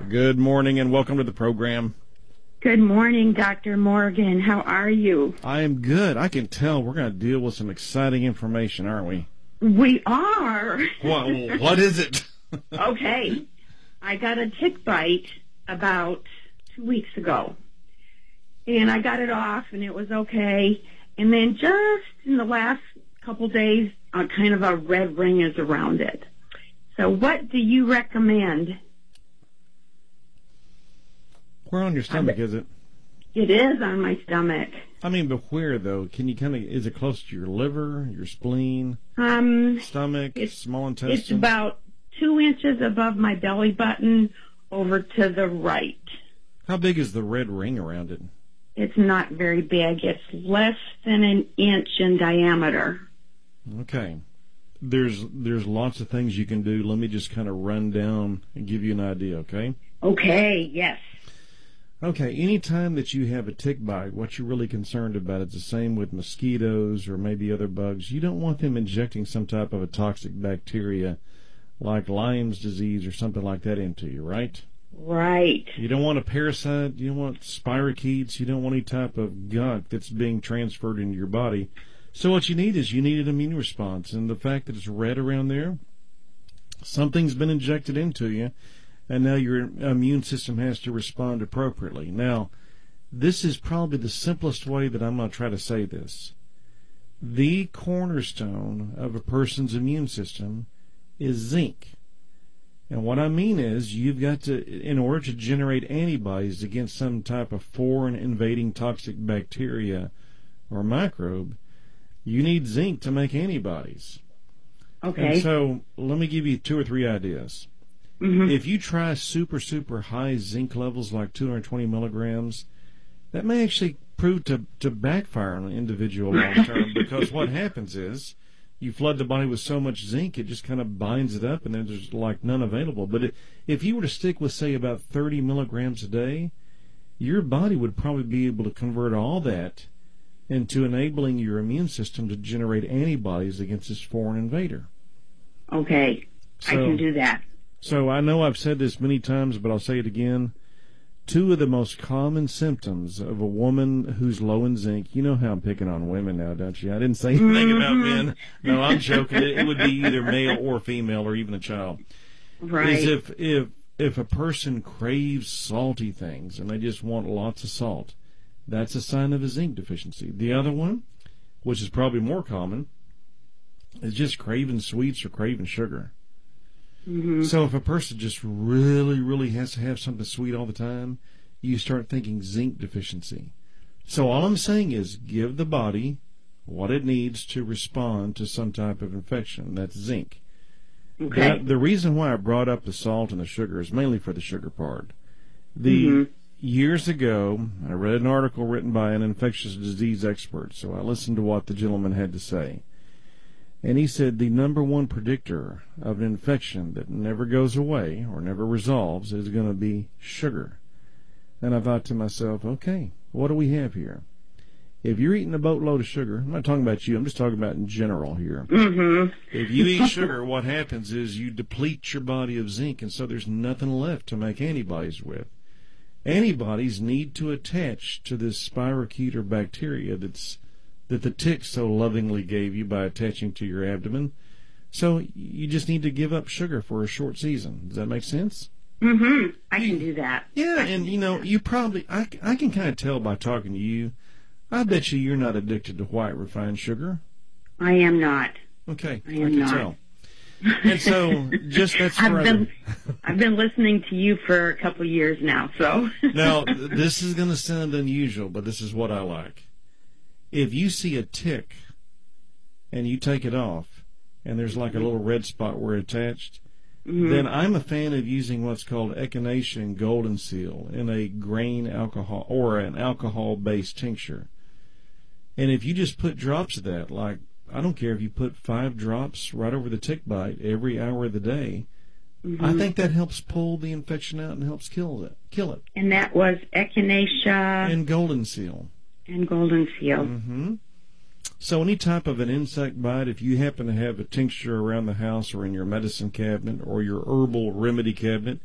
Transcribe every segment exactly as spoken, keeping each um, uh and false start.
Good morning and welcome to the program. Good morning, Doctor Morgan. How are you? I am good. I can tell we're going to deal with some exciting information, aren't we? We are. What, what is it? Okay. I got a tick bite about two weeks ago. And I got it off, and it was okay. And then just in the last couple days, uh, kind of a red ring is around it. So what do you recommend? Where on your stomach is it? It is on my stomach. I mean, but where, though? Can you kind of, is it close to your liver, your spleen, Um, stomach, it's, small intestine? It's about two inches above my belly button over to the right. How big is the red ring around it? It's not very big. It's less than an inch in diameter. Okay. There's there's lots of things you can do. Let me just kind of run down and give you an idea, okay? Okay, yes. Okay, anytime that you have a tick bite, what you're really concerned about is the same with mosquitoes or maybe other bugs. You don't want them injecting some type of a toxic bacteria like Lyme's disease or something like that into you, right? Right. You don't want a parasite. You don't want spirochetes. You don't want any type of gunk that's being transferred into your body. So what you need is you need an immune response. And the fact that it's red around there, something's been injected into you, and now your immune system has to respond appropriately. Now, this is probably the simplest way that I'm going to try to say this. The cornerstone of a person's immune system is zinc. And what I mean is you've got to, in order to generate antibodies against some type of foreign invading toxic bacteria or microbe, you need zinc to make antibodies. Okay. And so let me give you two or three ideas. Mm-hmm. If you try super, super high zinc levels like two hundred twenty milligrams, that may actually prove to, to backfire on an individual long term because what happens is you flood the body with so much zinc, it just kind of binds it up, and then there's like none available. But it, if you were to stick with, say, about thirty milligrams a day, your body would probably be able to convert all that into enabling your immune system to generate antibodies against this foreign invader. Okay, So, I can do that. So I know I've said this many times, but I'll say it again. Two of the most common symptoms of a woman who's low in zinc, you know how I'm picking on women now, don't you? I didn't say anything Mm-hmm. about men. No, I'm joking. It, it would be either male or female or even a child. Right. Is if, if, if a person craves salty things and they just want lots of salt, that's a sign of a zinc deficiency. The other one, which is probably more common, is just craving sweets or craving sugar. Mm-hmm. So if a person just really, really has to have something sweet all the time, you start thinking zinc deficiency. So all I'm saying is give the body what it needs to respond to some type of infection. That's zinc. Okay. The, the reason why I brought up the salt and the sugar is mainly for the sugar part. The Mm-hmm. Years ago, I read an article written by an infectious disease expert, so I listened to what the gentleman had to say. And he said the number one predictor of an infection that never goes away or never resolves is going to be sugar. And I thought to myself, okay, what do we have here? If you're eating a boatload of sugar, I'm not talking about you, I'm just talking about in general here. Mm-hmm. If you eat sugar, what happens is you deplete your body of zinc, and so there's nothing left to make antibodies with. Antibodies need to attach to this spirochete or bacteria that's that the tick so lovingly gave you by attaching to your abdomen. So you just need to give up sugar for a short season. Does that make sense? Mm-hmm. I can do that. Yeah, and you know, you probably, I, I can kind of tell by talking to you, I bet you you're not addicted to white refined sugar. I am not. Okay, I I, am can not. tell. And so, just that's I've for been, other- I've been listening to you for a couple of years now, so. Now, this is going to sound unusual, but this is what I like. If you see a tick and you take it off and there's like a little red spot where it's attached, Mm-hmm. then I'm a fan of using what's called echinacea golden seal in a grain alcohol or an alcohol-based tincture. And if you just put drops of that, like I don't care if you put five drops right over the tick bite every hour of the day, Mm-hmm. I think that helps pull the infection out and helps kill it. Kill it. And that was echinacea And golden seal. and golden seal. Mm-hmm. So any type of an insect bite, if you happen to have a tincture around the house or in your medicine cabinet or your herbal remedy cabinet,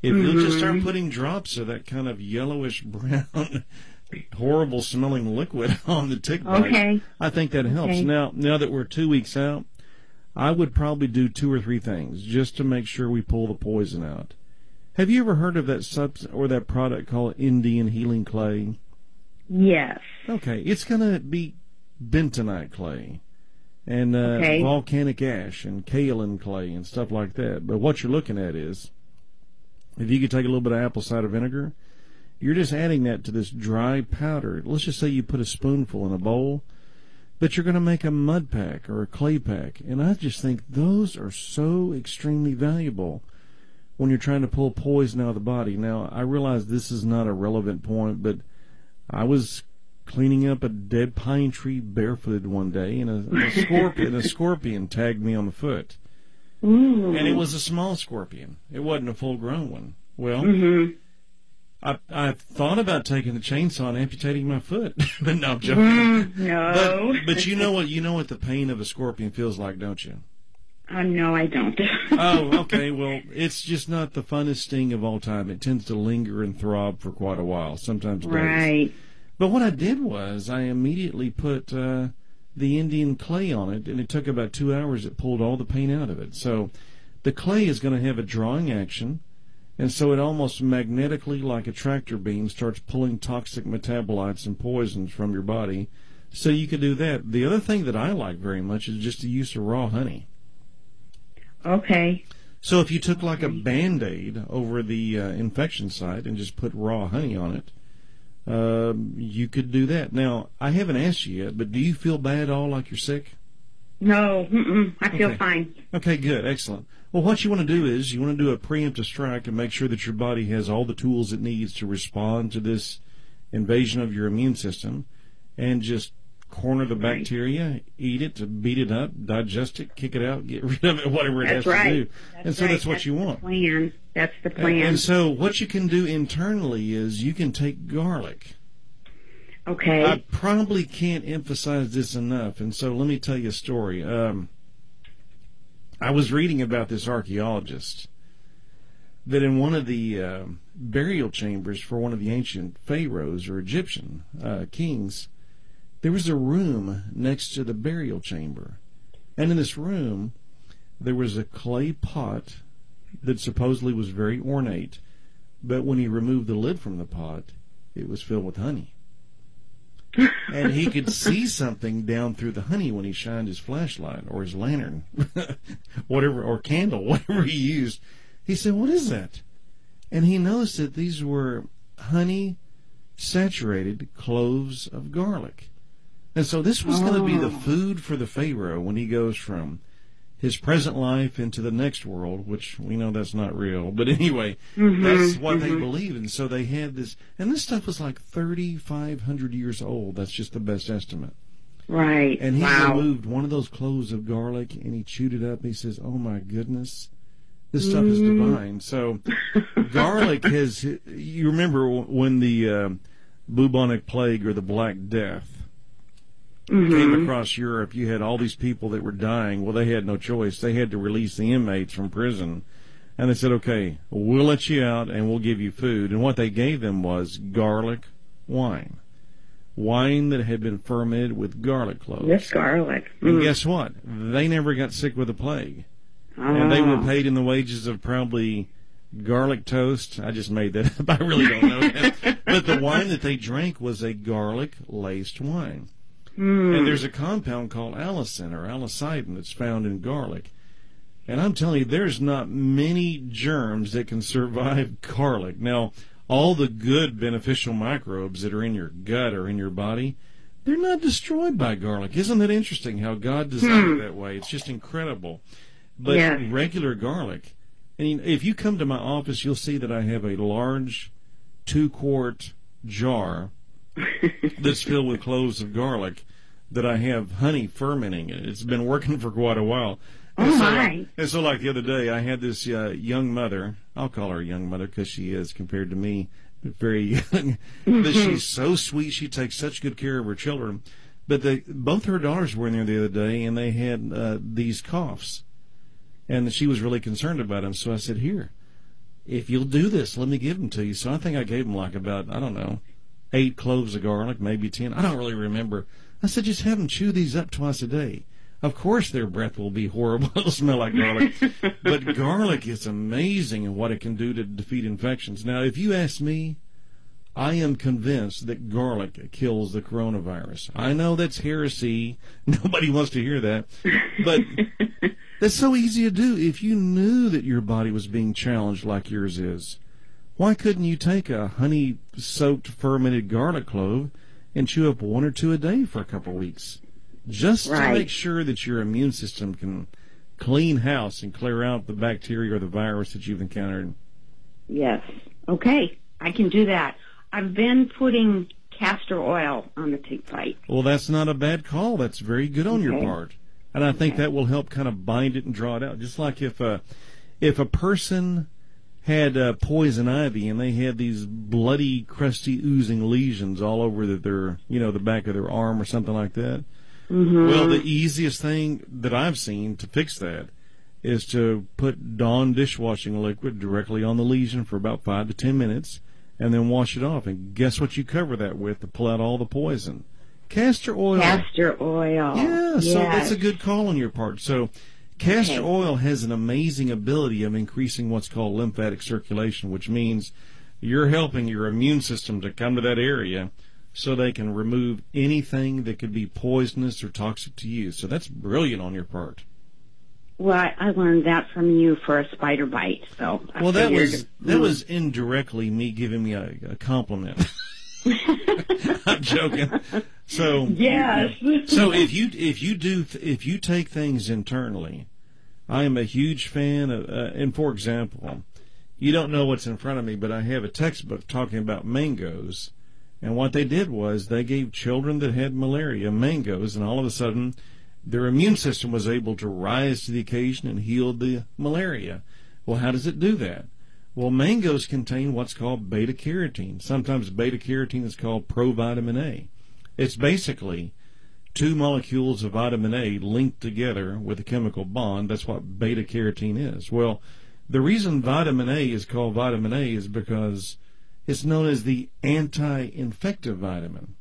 If Mm-hmm. you'll just start putting drops of that kind of yellowish brown, horrible smelling liquid on the tick bite, Okay. I think that helps. Okay. Now, now that we're two weeks out, I would probably do two or three things just to make sure we pull the poison out. Have you ever heard of that substance or that product called Indian Healing Clay? Yes. Okay, it's going to be bentonite clay and uh, Okay. volcanic ash and kaolin clay and stuff like that. But what you're looking at is, if you could take a little bit of apple cider vinegar, you're just adding that to this dry powder. Let's just say you put a spoonful in a bowl, but you're going to make a mud pack or a clay pack. And I just think those are so extremely valuable when you're trying to pull poison out of the body. Now, I realize this is not a relevant point, but I was cleaning up a dead pine tree barefooted one day, and a, a scorpion, a scorpion tagged me on the foot. Ooh. And it was a small scorpion. It wasn't a full-grown one. Well, Mm-hmm. I I thought about taking the chainsaw and amputating my foot, but no, I'm joking. Mm, no. But, but you know what? You know what the pain of a scorpion feels like, don't you? Uh, no, I don't. Oh, okay. Well, it's just not the funnest sting of all time. It tends to linger and throb for quite a while, sometimes days. Right. But what I did was I immediately put uh, the Indian clay on it, and it took about two hours. It pulled all the pain out of it. So the clay is going to have a drawing action, and so it almost magnetically, like a tractor beam, starts pulling toxic metabolites and poisons from your body. So you could do that. The other thing that I like very much is just the use of raw honey. Okay. So if you took like a Band-Aid over the uh, infection site and just put raw honey on it, uh, you could do that. Now, I haven't asked you yet, but do you feel bad at all, like you're sick? No, mm-mm, I feel Okay. fine. Okay, good, excellent. Well, what you want to do is you want to do a preemptive strike and make sure that your body has all the tools it needs to respond to this invasion of your immune system, and just corner the Right. bacteria, eat it, beat it up, digest it, kick it out, get rid of it, whatever it That's has right. to do. That's and so right. that's what you the want. Plan. That's the And, plan. and so what you can do internally is you can take garlic. Okay. I probably can't emphasize this enough, and so let me tell you a story. Um, I was reading about this archaeologist that in one of the uh, burial chambers for one of the ancient pharaohs or Egyptian uh, kings, there was a room next to the burial chamber. And in this room, there was a clay pot that supposedly was very ornate, but when he removed the lid from the pot, it was filled with honey. And he could see something down through the honey when he shined his flashlight or his lantern, whatever, or candle, whatever he used. He said, "What is that?" And he noticed that these were honey-saturated cloves of garlic. And so this was going to be the food for the Pharaoh when he goes from his present life into the next world, which we know that's not real. But anyway, Mhm, that's what they mhm. believed. And so they had this, and this stuff was like thirty-five hundred years old. That's just the best estimate. Right. And he wow. removed one of those cloves of garlic, and he chewed it up. And he says, "Oh my goodness, this stuff is Mm. divine." So garlic has, you remember when the uh, bubonic plague or the Black Death Mhm. came across Europe, you had all these people that were dying. Well, they had no choice. They had to release the inmates from prison. And they said, "Okay, we'll let you out and we'll give you food." And what they gave them was garlic wine. Wine that had been fermented with garlic cloves. This garlic. And Mm. guess what? They never got sick with the plague. And they were Oh. paid in the wages of probably garlic toast. I just made that up. I really don't know that. But the wine that they drank was a garlic-laced wine. Mm. And there's a compound called allicin or allicin that's found in garlic. And I'm telling you, there's not many germs that can survive garlic. Now, all the good beneficial microbes that are in your gut or in your body, they're not destroyed by garlic. Isn't that interesting how God designed Hmm. it that way? It's just incredible. But Yes. regular garlic, and you know, if you come to my office, you'll see that I have a large two-quart jar that's filled with cloves of garlic that I have honey fermenting in it. It's been working for quite a while. Oh, and so, my. like, and so, like the other day, I had this uh, young mother. I'll call her a young mother because she is, compared to me, very young. But she's so sweet. She takes such good care of her children. But they, both her daughters were in there the other day, and they had uh, these coughs. And she was really concerned about them. So I said, "Here, if you'll do this, let me give them to you. So I think I gave them like about, I don't know, eight cloves of garlic, maybe ten. I don't really remember. I said, just have them chew these up twice a day. Of course their breath will be horrible. It'll smell like garlic. But garlic is amazing in what it can do to defeat infections. Now, if you ask me, I am convinced that garlic kills the coronavirus. I know that's heresy. Nobody wants to hear that. But that's so easy to do. If you knew that your body was being challenged like yours is, why couldn't you take a honey-soaked fermented garlic clove and chew up one or two a day for a couple of weeks? Just right. to make sure that your immune system can clean house and clear out the bacteria or the virus that you've encountered. Yes. Okay. I can do that. I've been putting castor oil on the tick bite. Well, that's not a bad call. That's very good on okay. your part. And I think okay. that will help kind of bind it and draw it out. Just like if a, if a person had uh, poison ivy and they had these bloody, crusty, oozing lesions all over the, their, you know, the back of their arm or something like that. Mm-hmm. Well, the easiest thing that I've seen to fix that is to put Dawn dishwashing liquid directly on the lesion for about five to ten minutes and then wash it off. And guess what you cover that with to pull out all the poison? Castor oil. Castor oil. Yeah, yes. So that's a good call on your part. So castor okay. oil has an amazing ability of increasing what's called lymphatic circulation, which means you're helping your immune system to come to that area so they can remove anything that could be poisonous or toxic to you. So that's brilliant on your part. Well, I, I learned that from you for a spider bite. So I well, that figured, was that was indirectly me giving me a, a compliment. I'm joking. So yes. So if you if you do if you take things internally, I am a huge fan of. Uh, and for example, you don't know what's in front of me, but I have a textbook talking about mangoes. And what they did was they gave children that had malaria mangoes, and all of a sudden their immune system was able to rise to the occasion and heal the malaria. Well, how does it do that? Well, mangoes contain what's called beta-carotene. Sometimes beta-carotene is called provitamin A. It's basically two molecules of vitamin A linked together with a chemical bond. That's what beta-carotene is. Well, the reason vitamin A is called vitamin A is because it's known as the anti-infective vitamin.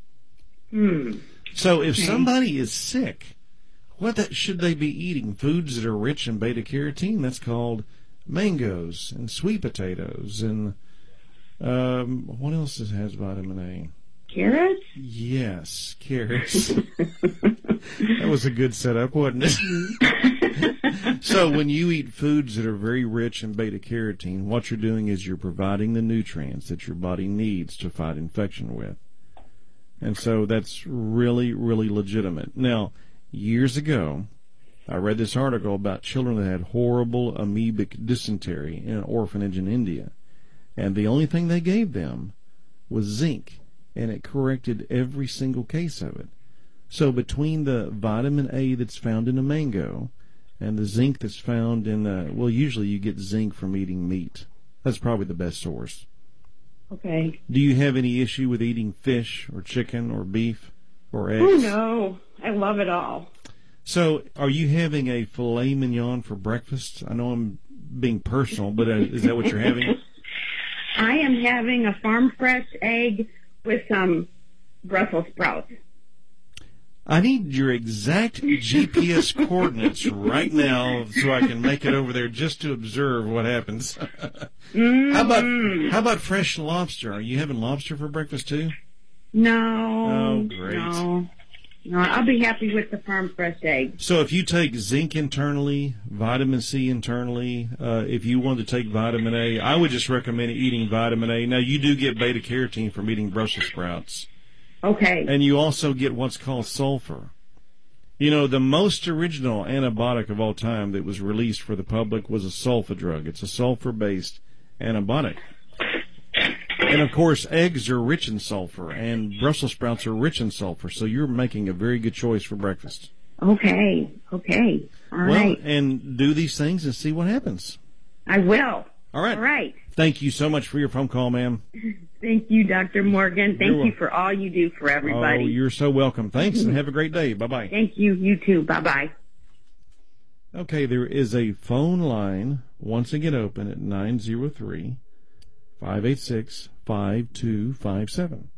Hmm. So if somebody is sick, what that, should they be eating? Foods that are rich in beta-carotene. That's called mangoes and sweet potatoes. And um, what else has vitamin A? Carrots? Yes, carrots. That was a good setup, wasn't it? So when you eat foods that are very rich in beta-carotene, what you're doing is you're providing the nutrients that your body needs to fight infection with. And so that's really, really legitimate. Now, years ago, I read this article about children that had horrible amoebic dysentery in an orphanage in India. And the only thing they gave them was zinc, and it corrected every single case of it. So between the vitamin A that's found in a mango and the zinc that's found in, uh, well, usually you get zinc from eating meat. That's probably the best source. Okay. Do you have any issue with eating fish or chicken or beef or eggs? Oh, no. I love it all. So are you having a filet mignon for breakfast? I know I'm being personal, but uh, is that what you're having? I am having a farm fresh egg with some Brussels sprouts. I need your exact G P S coordinates right now so I can make it over there just to observe what happens. Mm-hmm. How about how about fresh lobster? Are you having lobster for breakfast too? No. Oh, great. No. No, I'll be happy with the farm fresh egg. So if you take zinc internally, vitamin C internally, uh, if you want to take vitamin A, I would just recommend eating vitamin A. Now, you do get beta-carotene from eating Brussels sprouts. Okay. And you also get what's called sulfur. You know, the most original antibiotic of all time that was released for the public was a sulfa drug. It's a sulfur-based antibiotic. And, of course, eggs are rich in sulfur, and Brussels sprouts are rich in sulfur, so you're making a very good choice for breakfast. Okay. Okay. All well, right. and do these things and see what happens. I will. All right. All right. Thank you so much for your phone call, ma'am. Thank you, Doctor Morgan. Thank You're you for all you do for everybody. Oh, you're so welcome. Thanks, and have a great day. Bye-bye. Thank you. You too. Bye-bye. Okay, there is a phone line Once again, open at nine zero three, five eight six, five two five seven.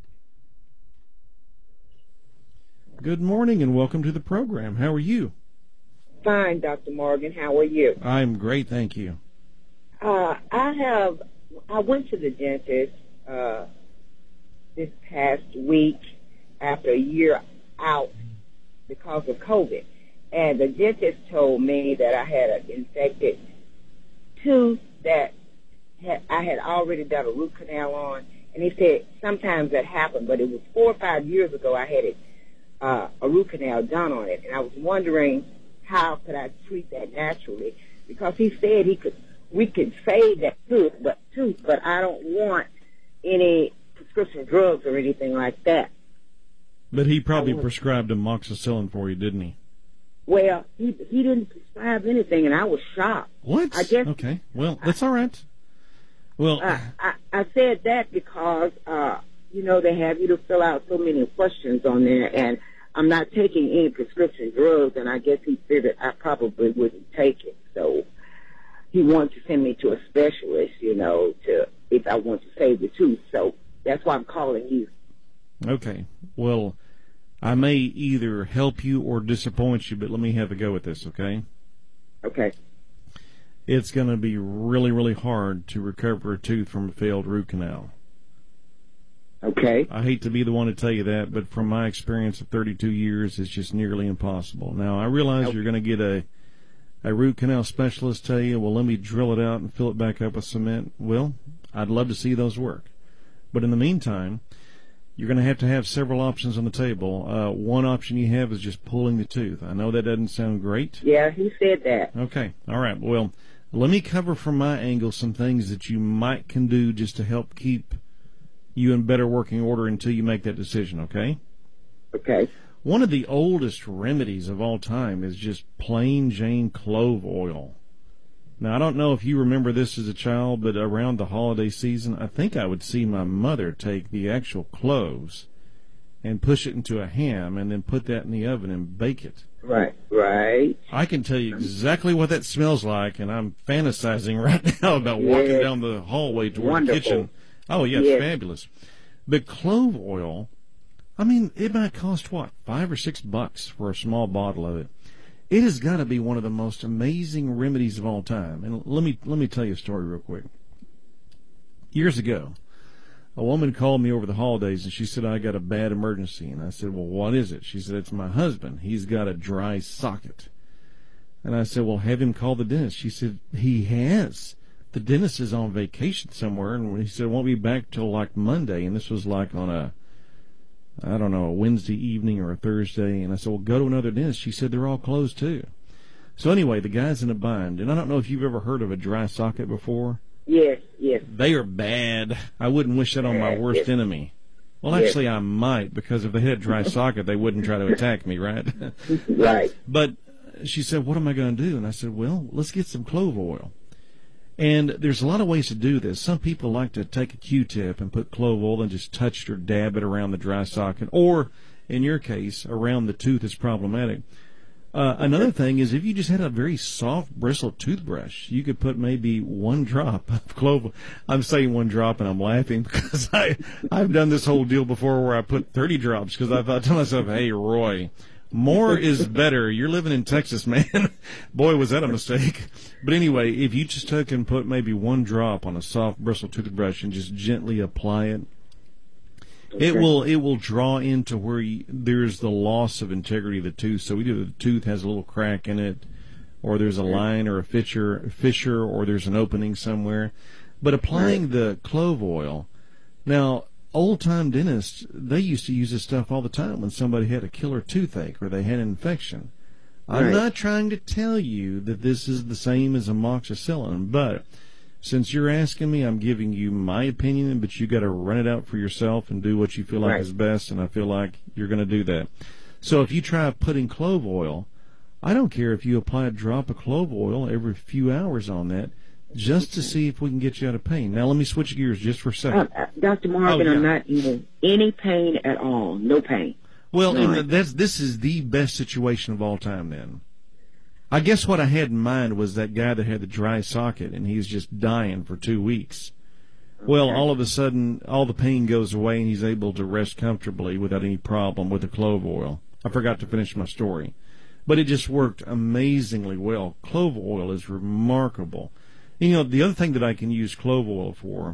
Good morning and welcome to the program. How are you? Fine, Doctor Morgan. How are you? I'm great, thank you. Uh, I have, I went to the dentist uh, this past week after a year out because of COVID. And the dentist told me that I had an infected tooth that had, I had already done a root canal on. And he said sometimes that happened, but it was four or five years ago I had it, uh, a root canal done on it. And I was wondering how could I treat that naturally? Because he said he could, we could save that tooth, but tooth, but I don't want any prescription drugs or anything like that. But he probably prescribed amoxicillin for you, didn't he? Well, he he didn't prescribe anything, and I was shocked. What? I guess. Okay. Well, that's all right. Well, I, I, I said that because, uh, you know, they have you to fill out so many questions on there, and I'm not taking any prescription drugs, and I guess he figured I probably wouldn't take it. So he wanted to send me to a specialist, you know, to if I want to save the tooth. So that's why I'm calling you. Okay. Well, I may either help you or disappoint you, but let me have a go at this, okay? Okay. It's going to be really, really hard to recover a tooth from a failed root canal. Okay. I hate to be the one to tell you that, but from my experience of thirty-two years, it's just nearly impossible. Now, I realize okay. you're going to get a, a root canal specialist tell you, well, let me drill it out and fill it back up with cement. Well, I'd love to see those work. But in the meantime, you're going to have to have several options on the table. Uh, one option you have is just pulling the tooth. I know that doesn't sound great. Yeah, he said that. Okay. All right. Well, let me cover from my angle some things that you might can do just to help keep you in better working order until you make that decision, okay? Okay. One of the oldest remedies of all time is just plain Jane clove oil. Now, I don't know if you remember this as a child, but around the holiday season, I think I would see my mother take the actual cloves and push it into a ham and then put that in the oven and bake it. Right, right. I can tell you exactly what that smells like, and I'm fantasizing right now about yes. walking down the hallway toward Wonderful. the kitchen. Oh, yeah, yes. it's fabulous. But clove oil, I mean, it might cost, what, five or six bucks for a small bottle of it. It has got to be one of the most amazing remedies of all time. And let me let me tell you a story real quick. Years ago, a woman called me over the holidays, and she said, I got a bad emergency. And I said, well, what is it? She said, it's my husband. He's got a dry socket. And I said, well, have him call the dentist. She said, he has. The dentist is on vacation somewhere, and he said, won't be back till like Monday. And this was like on a, I don't know, a Wednesday evening or a Thursday. And I said, well, go to another dentist. She said, they're all closed too. So anyway, the guy's in a bind. And I don't know if you've ever heard of a dry socket before. Yes, yes. They are bad. I wouldn't wish that on my worst yes. enemy. Well, yes. actually, I might, because if they had a dry socket, they wouldn't try to attack me, right? Right. But she said, what am I going to do? And I said, well, let's get some clove oil. And there's a lot of ways to do this. Some people like to take a Q-tip and put clove oil and just touch it or dab it around the dry socket. Or, in your case, around the tooth is problematic. Uh, another thing is if you just had a very soft, bristled toothbrush, you could put maybe one drop of clove. I'm saying one drop, and I'm laughing because I, I've done this whole deal before where I put thirty drops because I thought to myself, hey, Roy, more is better. You're living in Texas, man. Boy, was that a mistake. But anyway, if you just took and put maybe one drop on a soft, bristled toothbrush and just gently apply it, Okay. It will it will draw into where you, there's the loss of integrity of the tooth. So either the tooth has a little crack in it, or there's a line or a fissure, fissure, or there's an opening somewhere. But applying Right. the clove oil, now old-time dentists, they used to use this stuff all the time when somebody had a killer toothache or they had an infection. I'm Right. not trying to tell you that this is the same as amoxicillin, but since you're asking me, I'm giving you my opinion, but you got to run it out for yourself and do what you feel like Right. is best, and I feel like you're going to do that. So if you try putting clove oil, I don't care if you apply a drop of clove oil every few hours on that, just to see if we can get you out of pain. Now let me switch gears just for a second. Uh, uh, Doctor Morgan, Oh, yeah. I'm not in any pain at all. No pain. Well, Right. and that's this is the best situation of all time then. I guess what I had in mind was that guy that had the dry socket, and he's just dying for two weeks. Well, Okay. all of a sudden, all the pain goes away, and he's able to rest comfortably without any problem with the clove oil. I forgot to finish my story. But it just worked amazingly well. Clove oil is remarkable. You know, the other thing that I can use clove oil for,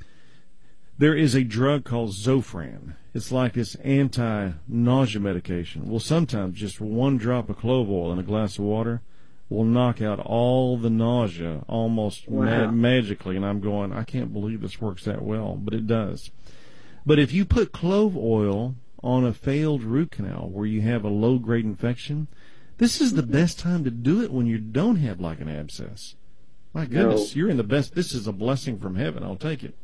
there is a drug called Zofran. It's like this anti-nausea medication. Well, sometimes just one drop of clove oil in a glass of water will knock out all the nausea almost Wow. ma- magically. And I'm going, I can't believe this works that well, but it does. But if you put clove oil on a failed root canal where you have a low-grade infection, this is the best time to do it when you don't have like an abscess. My goodness, No. you're in the best. This is a blessing from heaven. I'll take it.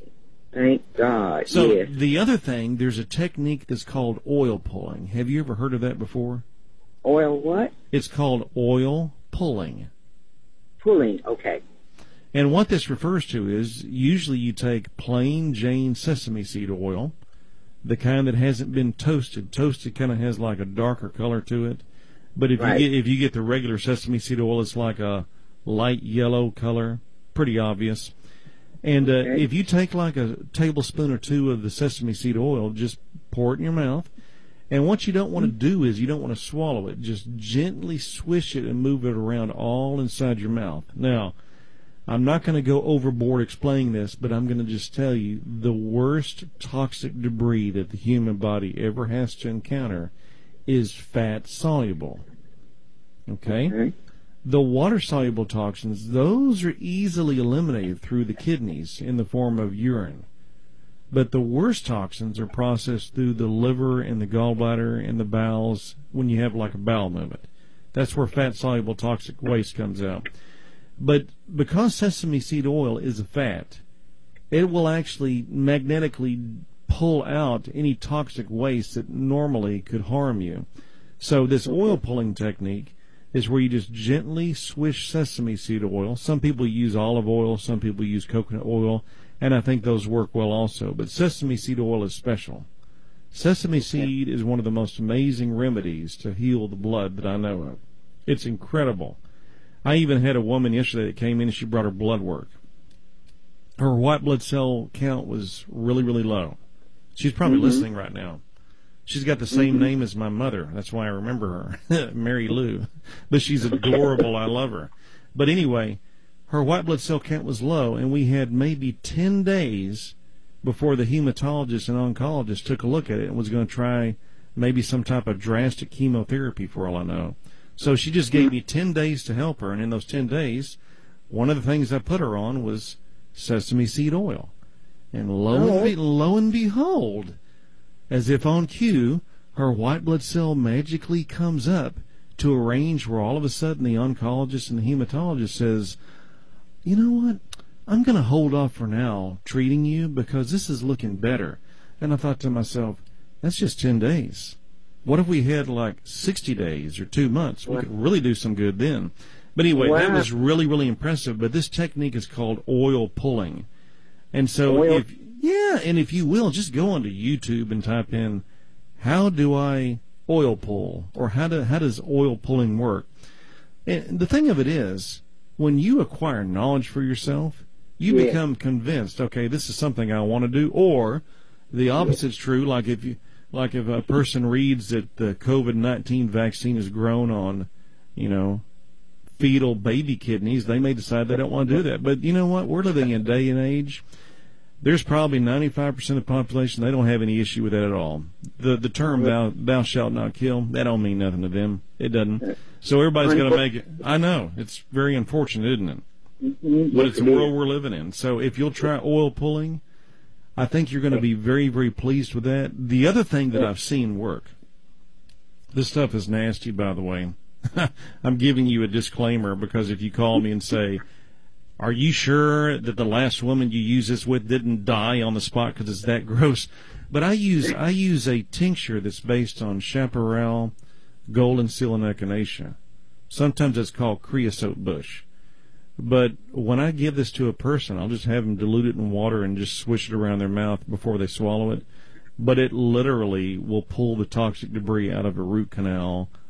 Thank God. So yes. the other thing, there's a technique that's called oil pulling. Have you ever heard of that before? Oil what? It's called oil pulling. Pulling. Okay. And what this refers to is usually you take plain Jane sesame seed oil, the kind that hasn't been toasted. Toasted kind of has like a darker color to it. But if Right. you get if you get the regular sesame seed oil, it's like a light yellow color, pretty obvious. And uh, Okay. if you take like a tablespoon or two of the sesame seed oil, just pour it in your mouth. And what you don't want to do is you don't want to swallow it. Just gently swish it and move it around all inside your mouth. Now, I'm not going to go overboard explaining this, but I'm going to just tell you the worst toxic debris that the human body ever has to encounter is fat soluble. Okay? Okay. The water-soluble toxins, those are easily eliminated through the kidneys in the form of urine. But the worst toxins are processed through the liver and the gallbladder and the bowels when you have like a bowel movement. That's where fat-soluble toxic waste comes out. But because sesame seed oil is a fat, it will actually magnetically pull out any toxic waste that normally could harm you. So this oil pulling technique is where you just gently swish sesame seed oil. Some people use olive oil, some people use coconut oil, and I think those work well also. But sesame seed oil is special. Sesame seed is one of the most amazing remedies to heal the blood that I know of. It's incredible. I even had a woman yesterday that came in and she brought her blood work. Her white blood cell count was really, really low. She's probably Mm-hmm. listening right now. She's got the same Mm-hmm. name as my mother. That's why I remember her, Mary Lou. But she's adorable. I love her. But anyway, her white blood cell count was low, and we had maybe ten days before the hematologist and oncologist took a look at it and was going to try maybe some type of drastic chemotherapy for all I know. So she just gave me ten days to help her, and in those ten days, one of the things I put her on was sesame seed oil. And lo, Oh. and, be, lo and behold, as if on cue, her white blood cell magically comes up to a range where all of a sudden the oncologist and the hematologist says, you know what, I'm going to hold off for now treating you because this is looking better. And I thought to myself, that's just ten days. What if we had like sixty days or two months? We could really do some good then. But anyway, that Wow. was really, really impressive. But this technique is called oil pulling. And so Oil- if, yeah, and if you will, just go onto YouTube and type in, how do I oil pull? Or how do, how does oil pulling work? And the thing of it is, when you acquire knowledge for yourself, you Yeah. become convinced, okay, this is something I want to do, or the opposite's true, like if you, like if a person reads that the COVID nineteen vaccine is grown on, you know, fetal baby kidneys, they may decide they don't want to do that. But you know what? We're living in a day and age, there's probably ninety-five percent of the population, they don't have any issue with that at all. The the term thou, thou shalt not kill, that don't mean nothing to them. It doesn't. So everybody's going to make it. I know. It's very unfortunate, isn't it? Mm-hmm. But Yes, it's it the world is. we're living in. So if you'll try oil pulling, I think you're going to be very, very pleased with that. The other thing that I've seen work, this stuff is nasty, by the way. I'm giving you a disclaimer because if you call me and say, are you sure that the last woman you used this with didn't die on the spot because it's that gross? But I use I use a tincture that's based on chaparral, golden seal, and echinacea. Sometimes it's called creosote bush. But when I give this to a person, I'll just have them dilute it in water and just swish it around their mouth before they swallow it. But it literally will pull the toxic debris out of a root canal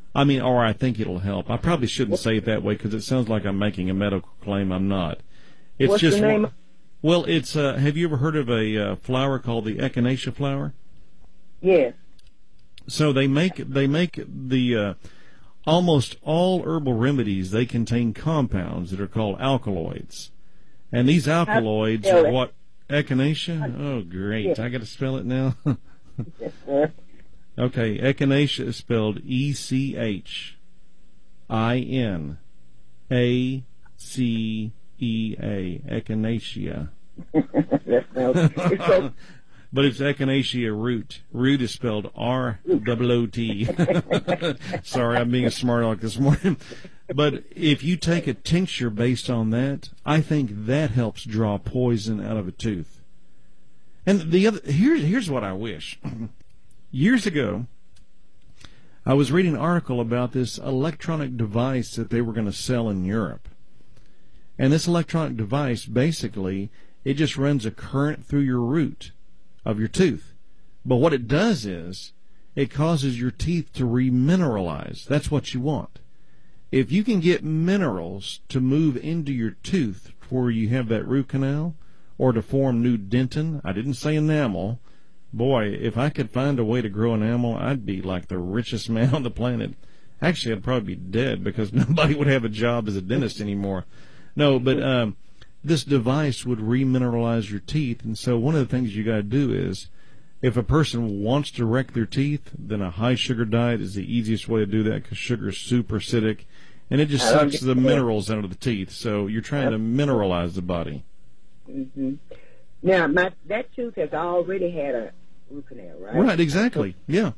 I mean, or I think it'll help. I probably shouldn't say it that way because it sounds like I'm making a medical claim. I'm not. It's What's just the name? well, it's. Uh, have you ever heard of a uh, flower called the echinacea flower? Yes. So they make they make the uh, almost all herbal remedies. They contain compounds that are called alkaloids, and these alkaloids are it? what echinacea. Oh, great! Yes. I got to spell it now. Yes, sir. Okay, echinacea is spelled E C H I N A C E A. Echinacea. That sounds- it's so- But it's echinacea root. Root is spelled R O O T. Sorry, I'm being a smart aleck this morning. But if you take a tincture based on that, I think that helps draw poison out of a tooth. And the other here's here's what I wish. Years ago, I was reading an article about this electronic device that they were going to sell in Europe. And this electronic device, basically, it just runs a current through your root of your tooth. But what it does is it causes your teeth to remineralize. That's what you want. If you can get minerals to move into your tooth where you have that root canal or to form new dentin, I didn't say enamel. Boy, if I could find a way to grow enamel, I'd be like the richest man on the planet. Actually, I'd probably be dead because nobody would have a job as a dentist anymore. No, but um, this device would remineralize your teeth. And so one of the things you got to do is, if a person wants to wreck their teeth, then a high-sugar diet is the easiest way to do that because sugar is super acidic, and it just sucks the minerals out of the teeth. So you're trying to mineralize the body. Mm-hmm. Now, my that tooth has already had a root canal, right? Right, exactly. Yeah.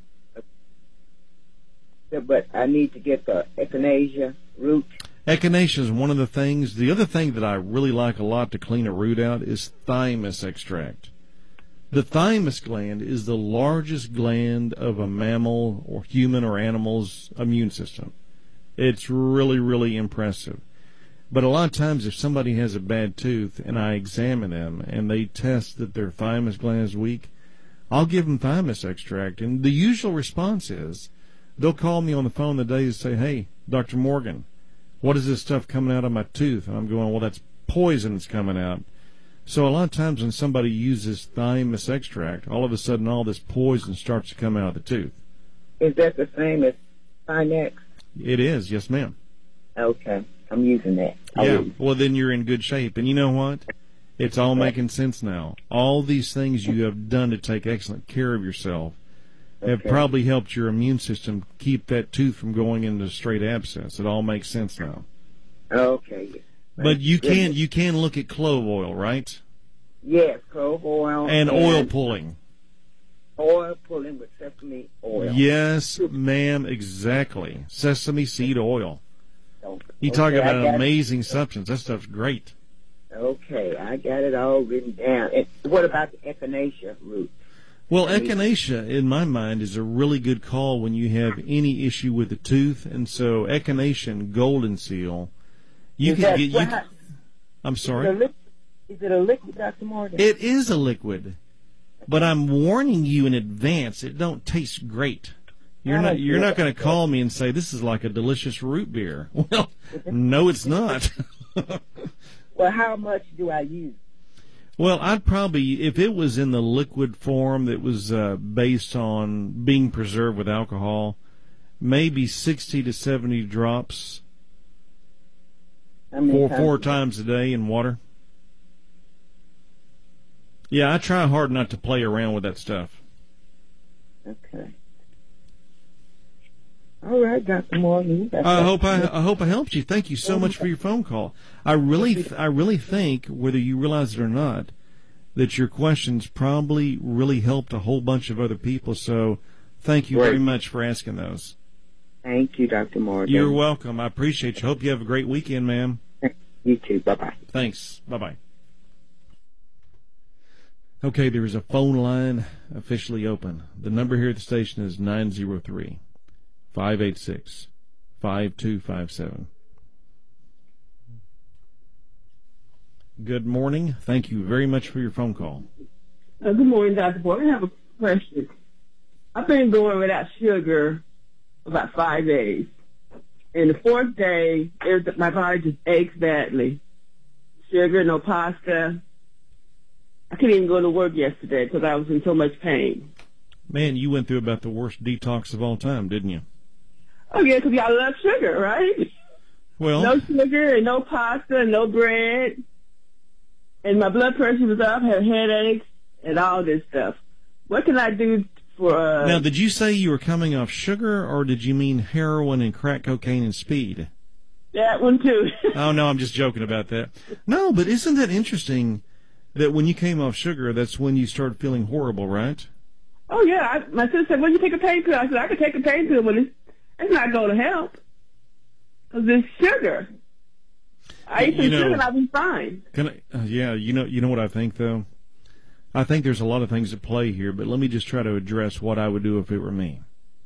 But I need to get the echinacea root. Echinacea is one of the things. The other thing that I really like a lot to clean a root out is thymus extract. The thymus gland is the largest gland of a mammal or human or animal's immune system. It's really, really impressive. But a lot of times if somebody has a bad tooth and I examine them and they test that their thymus gland is weak, I'll give them thymus extract. And the usual response is they'll call me on the phone the day and say, hey, Doctor Morgan, what is this stuff coming out of my tooth? And I'm going, well, that's poison that's coming out. So a lot of times when somebody uses thymus extract, all of a sudden all this poison starts to come out of the tooth. Is that the same as Sinex? It is, yes, ma'am. Okay, I'm using that. I'll Yeah, use. well, then you're in good shape. And you know what? It's all making sense now. All these things you have done to take excellent care of yourself have Okay. probably helped your immune system keep that tooth from going into straight abscess. It all makes sense now. Okay. But you Good. can you can look at clove oil, right? Yes, clove oil And oil pulling. Oil pulling with sesame oil. Yes, ma'am, exactly. Sesame seed oil. So, You talk okay, I about an got it. amazing substance. That stuff's great. Okay, I got it all written down. And what about the echinacea root? Well, echinacea, in my mind, is a really good call when you have any issue with the tooth. And so echinacea and golden seal, you Is can that- get... You what- can, I'm Is it, a sorry? liquid, is it a liquid, Doctor Morgan? It is a liquid. But I'm warning you in advance, it don't taste great. You're I not don't you're do not it. going to call me and say, this is like a delicious root beer. Well, no, it's not. Well, how much do I use? Well, I'd probably, if it was in the liquid form that was uh, based on being preserved with alcohol, maybe sixty to seventy drops How many four, times four a day? times a day in water. Yeah, I try hard not to play around with that stuff. Okay. All right, Doctor Morgan. you got I that. hope I, I hope I helped you. Thank you so much for your phone call. I really I really think, whether you realize it or not, that your questions probably really helped a whole bunch of other people. So, thank you Great. very much for asking those. Thank you, Doctor Morgan. You're welcome. I appreciate you. Hope you have a great weekend, ma'am. You too. Bye-bye. Thanks. Bye bye. Okay, there is a phone line officially open. The number here at the station is nine zero three, five eight six, five two five seven. Good morning. Thank you very much for your phone call. Uh, good morning, Doctor Boyd. I have a question. I've been going without sugar about five days. And the fourth day, it was, my body just aches badly. Sugar, no pasta. I couldn't even go to work yesterday because I was in so much pain. Man, you went through about the worst detox of all time, didn't you? Oh, yeah, because I love sugar, right? Well, no sugar and no pasta and no bread. And my blood pressure was up, had headaches, and all this stuff. What can I do for... Uh, now, did you say you were coming off sugar, or did you mean heroin and crack cocaine and speed? That one, too. Oh, no, I'm just joking about that. No, but isn't that interesting that when you came off sugar, that's when you started feeling horrible, right? Oh, yeah. I, my sister said, well, you take a pain pill. I said, I could take a pain pill, but it's, it's not going to help. Because it's sugar. I eat some You know, sugar and I'll be fine. Can I, uh, yeah, you know, you know what I think, though? I think there's a lot of things at play here, but let me just try to address what I would do if it were me.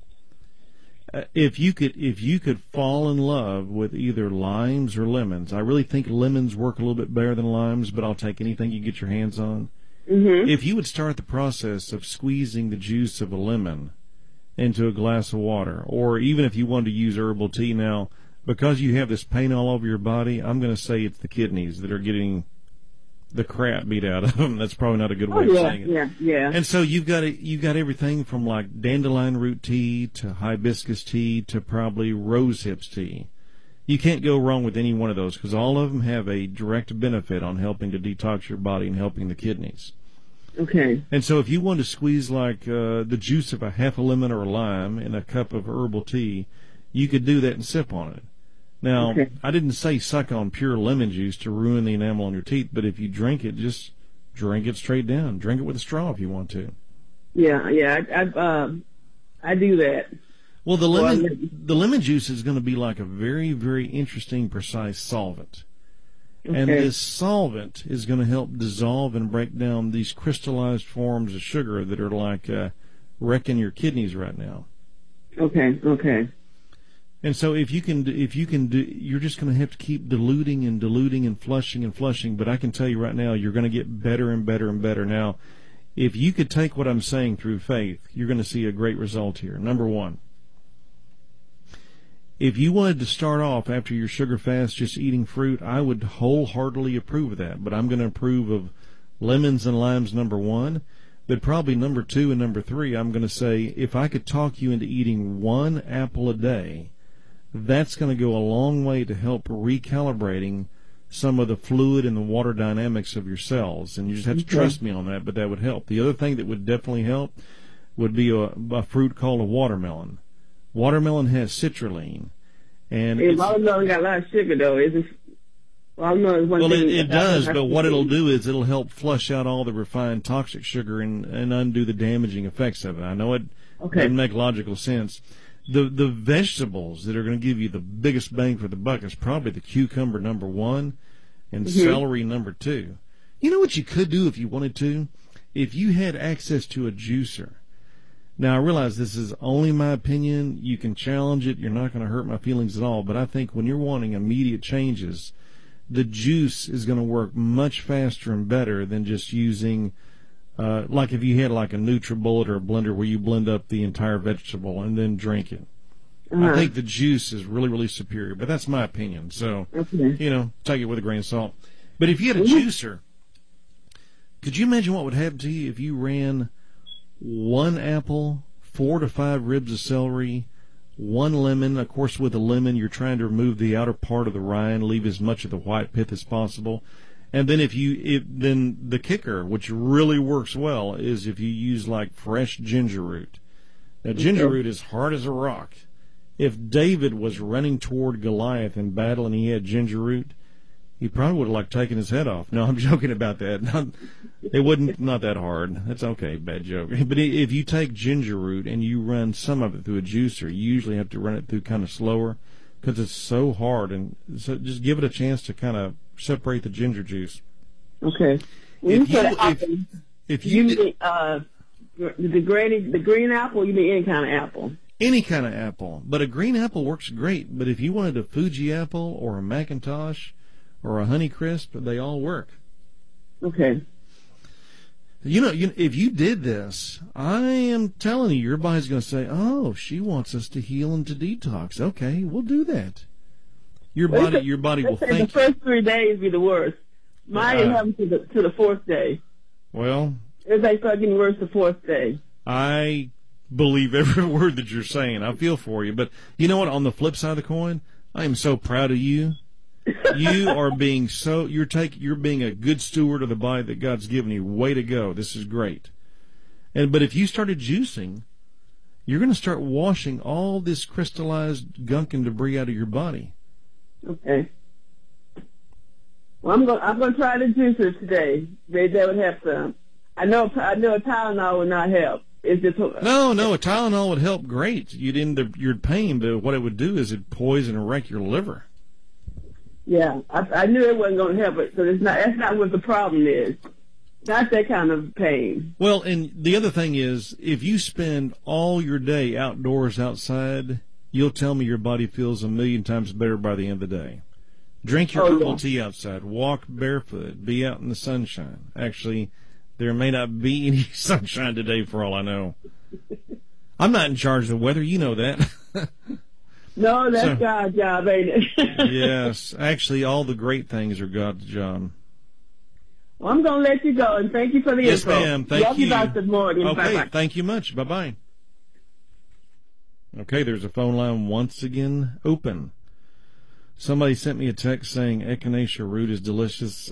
Uh, if you could, if you could fall in love with either limes or lemons, I really think lemons work a little bit better than limes, but I'll take anything you get your hands on. Mm-hmm. If you would start the process of squeezing the juice of a lemon into a glass of water, or even if you wanted to use herbal tea now, because you have this pain all over your body, I'm going to say it's the kidneys that are getting the crap beat out of them. That's probably not a good way Oh, of yeah, saying it. yeah, yeah. And so you've got it, you've got everything from like dandelion root tea to hibiscus tea to probably rose hips tea. You can't go wrong with any one of those because all of them have a direct benefit on helping to detox your body and helping the kidneys. Okay. And so if you want to squeeze like uh, the juice of a half a lemon or a lime in a cup of herbal tea, you could do that and sip on it. Now, Okay. I didn't say suck on pure lemon juice to ruin the enamel on your teeth, but if you drink it, just drink it straight down. Drink it with a straw if you want to. Yeah, yeah. I, I, um, I do that. Well, the Well, lemon I- the lemon juice is going to be like a very, very interesting, precise solvent. And Okay. this solvent is going to help dissolve and break down these crystallized forms of sugar that are like uh, wrecking your kidneys right now. Okay, okay. And so if you can, if you can do, you're just going to have to keep diluting and diluting and flushing and flushing. But I can tell you right now, you're going to get better and better and better. Now, if you could take what I'm saying through faith, you're going to see a great result here. Number one, if you wanted to start off after your sugar fast just eating fruit, I would wholeheartedly approve of that. But I'm going to approve of lemons and limes, number one. But probably number two and number three, I'm going to say if I could talk you into eating one apple a day, that's going to go a long way to help recalibrating some of the fluid and the water dynamics of your cells. And you just have to Okay. trust me on that, but that would help. The other thing that would definitely help would be a, a fruit called a watermelon. Watermelon has citrulline. And Hey, it's, watermelon got a lot of sugar, though. Is it? Watermelon is one well, thing. it, it that I- does, I- but what it'll do is it'll help flush out all the refined toxic sugar and, and undo the damaging effects of it. I know it Okay. doesn't make logical sense. The the vegetables that are going to give you the biggest bang for the buck is probably the cucumber number one and Mhm. celery number two. You know what you could do if you wanted to? If you had access to a juicer. Now, I realize this is only my opinion. You can challenge it. You're not going to hurt my feelings at all. But I think when you're wanting immediate changes, the juice is going to work much faster and better than just using, uh, like if you had like a NutriBullet or a blender where you blend up the entire vegetable and then drink it. Uh-huh. I think the juice is really, really superior. But that's my opinion. So, Okay. you know, take it with a grain of salt. But if you had a Mhm. juicer, could you imagine what would happen to you if you ran one apple, four to five ribs of celery, one lemon? Of course, with a lemon, you're trying to remove the outer part of the rind, leave as much of the white pith as possible. And then if you, if, then the kicker, which really works well, is if you use like fresh ginger root. Now, ginger root is hard as a rock. If David was running toward Goliath in battle and he had ginger root, he probably would have like taken his head off. No, I'm joking about that. Not, it wouldn't, not that hard. That's okay, bad joke. But i- if you take ginger root and you run some of it through a juicer, you usually have to run it through kind of slower because it's so hard. And so just give it a chance to kind of separate the ginger juice. Okay. When If you said you- apple, If you you, mean uh, the green, the green apple? You mean any kind of apple? any kind of apple, but a green apple works great. But if you wanted a Fuji apple or a Macintosh or a Honeycrisp, they all work. Okay. You know, you, if you did this, I am telling you, your body's going to say, oh, she wants us to heal and to detox. Okay, we'll do that. Your They body, say- your body they will say thank the you. first three days be the worst. Mine Uh, happened to the to the fourth day. Well, Everybody started getting worse the fourth day. I believe every word that you're saying. I feel for you. But you know what? On the flip side of the coin, I am so proud of you. You are being so you're taking you're being a good steward of the body that God's given you. Way to go. This is great. And but if you started juicing, you're going to start washing all this crystallized gunk and debris out of your body. Okay. Well, I'm going. I'm going to try the juicers today. They they would have some. I know. I know a Tylenol would not help. It's just No, no, a Tylenol would help great. You'd end up your pain, but what it would do is it'd poison and wreck your liver. yeah. I, I knew it wasn't going to help it, so it's not. That's not what the problem is. Not that kind of pain. Well, and the other thing is, if you spend all your day outdoors outside, you'll tell me your body feels a million times better by the end of the day. Drink your Oh, herbal yeah. tea outside. Walk barefoot. Be out in the sunshine. Actually, there may not be any sunshine today for all I know. I'm not in charge of the weather. You know that. No, that's So- God's job, ain't it? Yes. Actually, all the great things are God's job. Well, I'm going to let you go, and thank you for the Yes, info. ma'am. Thank Love you. Doctor Morgan. Okay, Bye-bye. thank you much. Bye-bye. Okay, there's a phone line once again open. Somebody sent me a text saying echinacea root is delicious.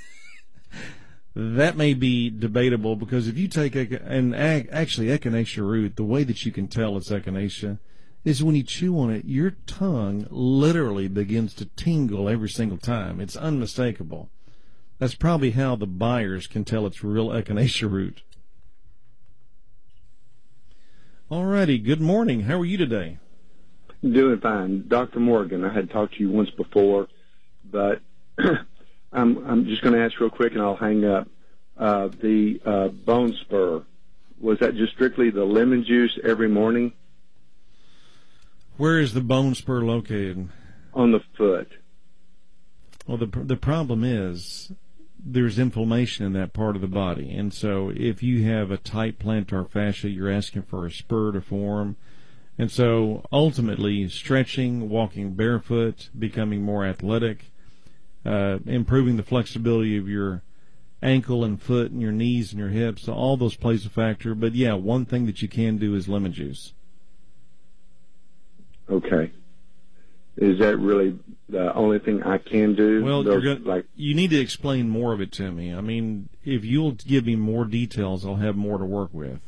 That may be debatable because if you take, ech- and ag- actually echinacea root, the way that you can tell it's echinacea is when you chew on it, your tongue literally begins to tingle every single time. It's unmistakable. That's probably how the buyers can tell it's real echinacea root. Alrighty, good morning. How are you today? Doing fine. Doctor Morgan, I had talked to you once before, but I'm I'm just going to ask real quick and I'll hang up. Uh, the uh, bone spur, was that just strictly the lemon juice every morning Where is the bone spur located? on the foot? Well, the the problem is there's inflammation in that part of the body, and so if you have a tight plantar fascia, you're asking for a spur to form. And so ultimately, stretching, walking barefoot, becoming more athletic, uh, improving the flexibility of your ankle and foot and your knees and your hips, all those plays a factor. But yeah, one thing that you can do is lemon juice. Okay. Is that really the only thing I can do? Well, Those, you're gonna, like, you need to explain more of it to me. I mean, if you'll give me more details, I'll have more to work with.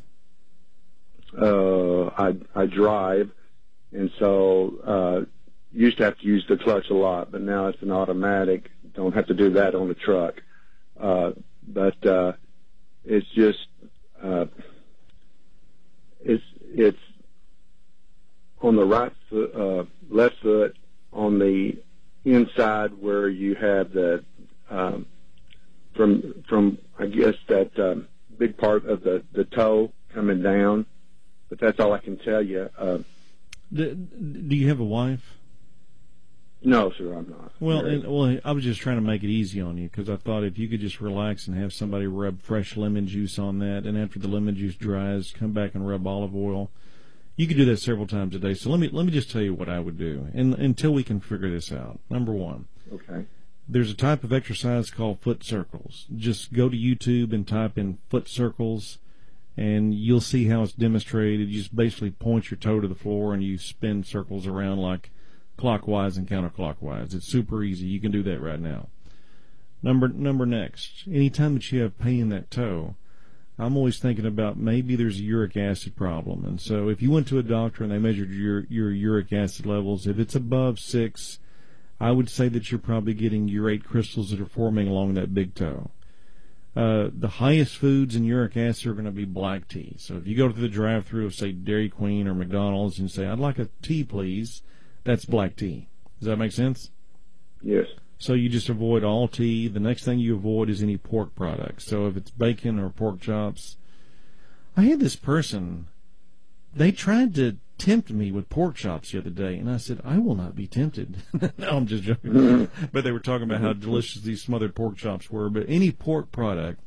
uh, I I drive, and so uh, used to have to use the clutch a lot, but now it's an automatic. Don't have to do that on the truck. Uh, but uh, it's just uh, it's it's on the right foot, uh, left foot on the inside where you have the um, from from I guess that um, big part of the the toe coming down. But that's all I can tell you. Uh, Do, do you have a wife? no, sir, I'm not. Well, Married. and, well, I was just trying to make it easy on you because I thought if you could just relax and have somebody rub fresh lemon juice on that, and after the lemon juice dries, come back and rub olive oil. You could do that several times a day. So let me let me just tell you what I would do, and until we can figure this out. Number one, Okay. there's a type of exercise called foot circles. Just go to YouTube and type in foot circles, and you'll see how it's demonstrated. You just basically point your toe to the floor and you spin circles around like clockwise and counterclockwise. It's super easy. You can do that right now. Number number next, anytime that you have pain in that toe, I'm always thinking about maybe there's a uric acid problem. And so if you went to a doctor and they measured your your uric acid levels, if it's above six, I would say that you're probably getting urate crystals that are forming along that big toe. Uh, the highest foods in uric acid are going to be black tea. So if you go to the drive-thru of, say, Dairy Queen or McDonald's and say, I'd like a tea, please, that's black tea. Does that make sense? Yes. So you just avoid all tea. The next thing you avoid is any pork products. So if it's bacon or pork chops. I had this person, they tried to tempt me with pork chops the other day, and I said, I will not be tempted. No, I'm just joking. But they were talking about how delicious these smothered pork chops were. But any pork product,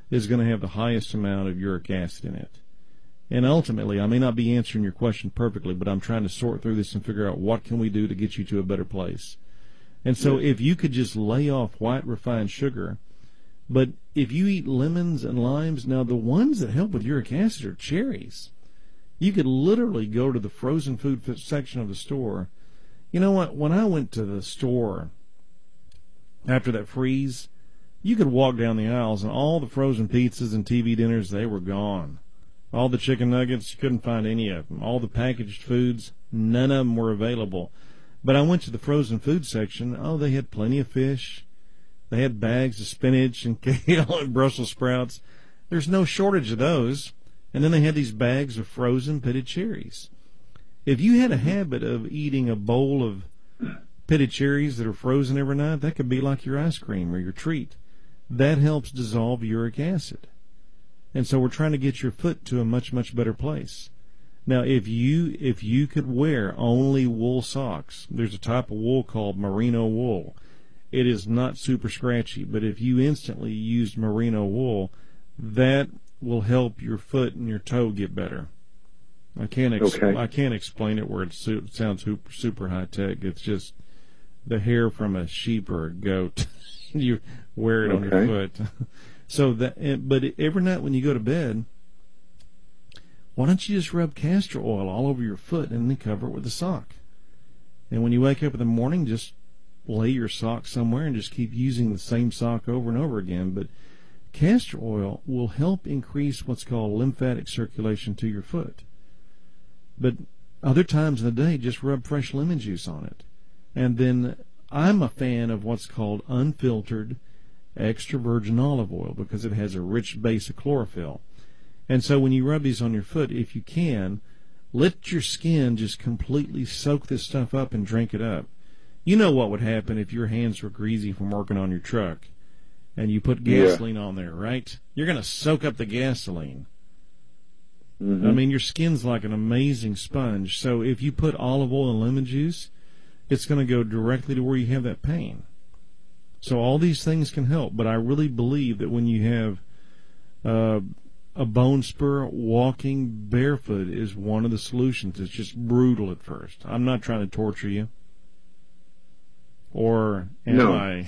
is going to have the highest amount of uric acid in it. And ultimately, I may not be answering your question perfectly, but I'm trying to sort through this and figure out what can we do to get you to a better place. And so if you could just lay off white refined sugar, but if you eat lemons and limes, now the ones that help with uric acid are cherries. You could literally go to the frozen food section of the store. You know what? When I went to the store after that freeze, you could walk down the aisles and all the frozen pizzas and T V dinners, they were gone. All the chicken nuggets, you couldn't find any of them. All the packaged foods, none of them were available. But I went to the frozen food section. Oh, they had plenty of fish. They had bags of spinach and kale and Brussels sprouts. There's no shortage of those. And then they had these bags of frozen pitted cherries. If you had a habit of eating a bowl of pitted cherries that are frozen every night, that could be like your ice cream or your treat. That helps dissolve uric acid. And so we're trying to get your foot to a much, much better place. Now, if you if you could wear only wool socks, there's a type of wool called merino wool. It is not super scratchy, but if you instantly used merino wool, that will help your foot and your toe get better. I can't ex- okay. I can't explain it where it, su- it sounds super, super high tech. It's just the hair from a sheep or a goat. You wear it okay. on your foot. So that, but every night when you go to bed, why don't you just rub castor oil all over your foot and then cover it with a sock? And when you wake up in the morning, just lay your sock somewhere and just keep using the same sock over and over again. But castor oil will help increase what's called lymphatic circulation to your foot. But other times in the day, just rub fresh lemon juice on it. And then I'm a fan of what's called unfiltered extra virgin olive oil because it has a rich base of chlorophyll. And so when you rub these on your foot, if you can, let your skin just completely soak this stuff up and drink it up. You know what would happen if your hands were greasy from working on your truck and you put gasoline yeah. on there, right? You're going to soak up the gasoline. Mm-hmm. I mean, your skin's like an amazing sponge. So if you put olive oil and lemon juice, it's going to go directly to where you have that pain. So all these things can help, but I really believe that when you have uh, a bone spur, walking barefoot is one of the solutions. It's just brutal at first. I'm not trying to torture you. Or am no. I?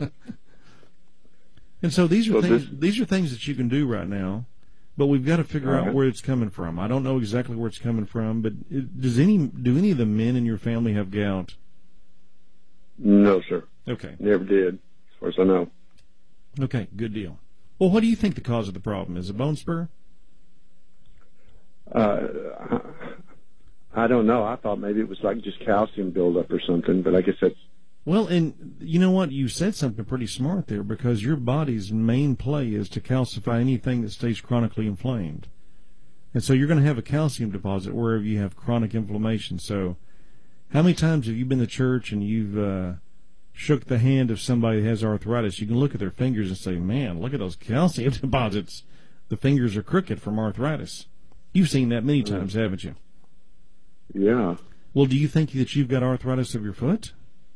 And so these are well, things. This... These are things that you can do right now, but we've got to figure right. out where it's coming from. I don't know exactly where it's coming from, but it, does any do any of the men in your family have gout? No, sir. Okay. Never did, as far as I know. Okay, good deal. Well, what do you think the cause of the problem is? A bone spur? Uh, I, I don't know. I thought maybe it was like just calcium buildup or something, but I guess that's... Well, and you know what? You said something pretty smart there because your body's main play is to calcify anything that stays chronically inflamed. And so you're going to have a calcium deposit wherever you have chronic inflammation. So how many times have you been to church and you've uh, shook the hand of somebody that has arthritis? You can look at their fingers and say, man, look at those calcium deposits. The fingers are crooked from arthritis. You've seen that many times, haven't you? Yeah. Well, do you think that you've got arthritis of your foot?